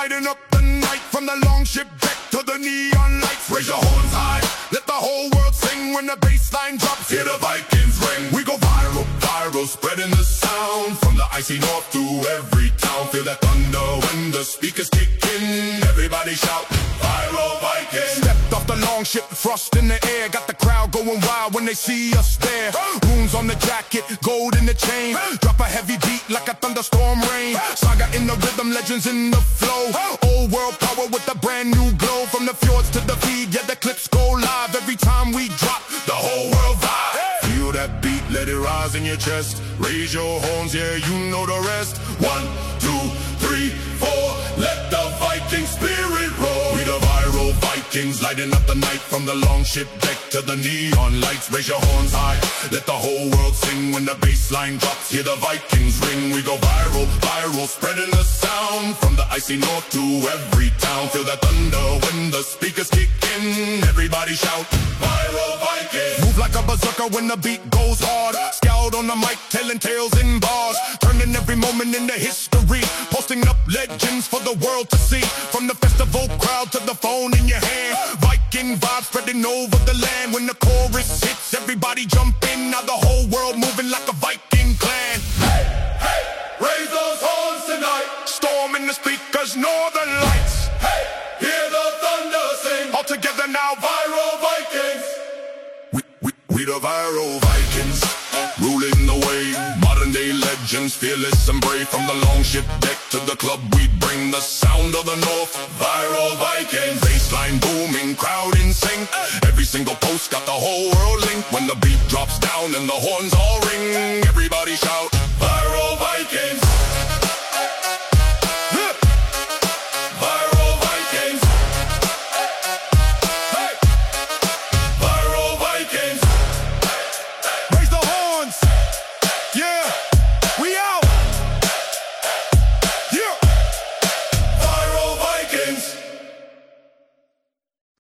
lighting up the night from the longship deck to the neon lights. Raise your horns high, let the whole world sing. When the bass line drops, hear the Vikings ring. We go viral, viral, spreading the sound from the icy north to every town. Feel that thunder when the speakers kick in. Everybody shout, Viral Vikings. Stepped off the longship, frost in the air. Got the crowd going wild when they see us there. Runes on the jacket, gold in the chain. Drop a heavy beat like a thunderstorm rain. Saga in the rhythm, legends in the flow. Old world power with a brand new glow. From the fjords to the feed, yeah, the clips go live. Every time we drop, the whole world vibe. Feel that beat, let it rise in your chest. Raise your horns, yeah, you know the rest. 1, 2, 3, 4, let the Viking spirit roll. We the Viral Vikings, lighting up the night from the longship deck to the neon lights. Raise your horns high, let the whole world sing. When the bass line drops, hear the Vikings ring. We go viral, viral, spreading the sound from the icy north to every town. Feel that thunder when the speakers kick in. Everybody shout, Viral Vikings. Move like a berserker when the beat goes hard. Scout on the mic, telling tales in bars. Turning every moment into history. Posting up legends for the world to see. From the festival crowd to the phone in your hand. Viking vibes spreading over the land. When the chorus hits, everybody jump in. Now the whole world moving like a Viking clan. Hey, hey, raise those horns tonight. Storm in the speakers, northern lights. Hey, hear the thunder sing. All together now, Viral Vikings. We the Viral Vikings, ruling the wave. Modern day legends, fearless and brave. From the longship deck to the club, we bring the sound of the north. Viral Vikings, bassline booming, crowd in sync. Every single post got the whole world linked. When the beat drops down and the horns all ring, everybody shout,